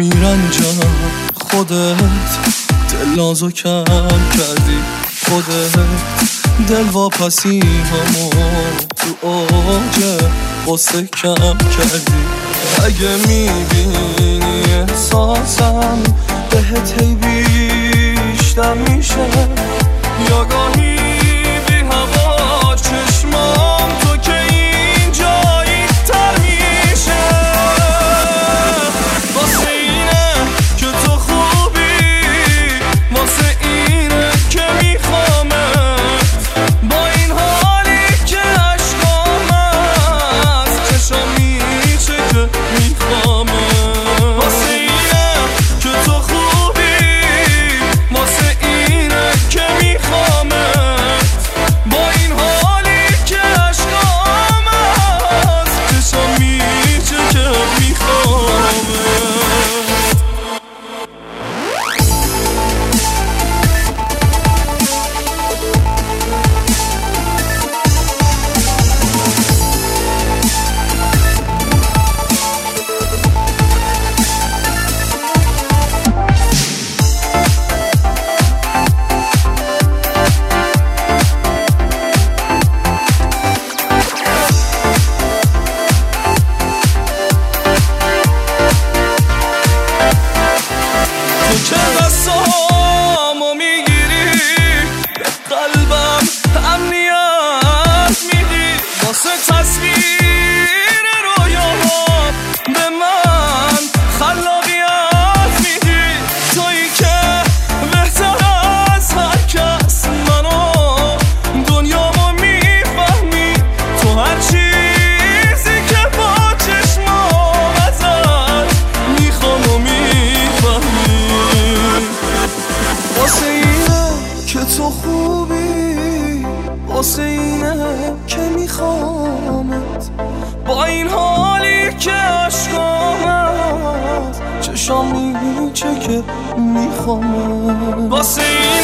میرنجم خودت دل نازو کم کردی، خودت دل واپسی همو تو اوج قصه کم کردی. اگه میبینی احساسم بهت هی بیشتر میشه، یا گاهی بی هوا چشمام تو که این جایی تر میشه. واسه اینه که تو خوبی، واسه اینه که میخوامت، با این حالی که عشقام از چشم میشه که میخوامت. واسه اینه که تو خوبی، واسه اینه که میخوامت، با این حالی که عشقام از چشم میشه که میخوامت. تو که دستامو میگیری، به قلبم امنیت میدی، واسه تصویر رویاها به من خلاقیت میدی. تویی که بهتر از هر کس منو دنیامو میفهمی، تو هر چیزی که با چشمام ازت میخوام و میفهمی. واسه اینه که تو خوبی، واسه اینه که میخوامت، با این حالی که عشقامت چشام میچه که میخوامت. واسه اینه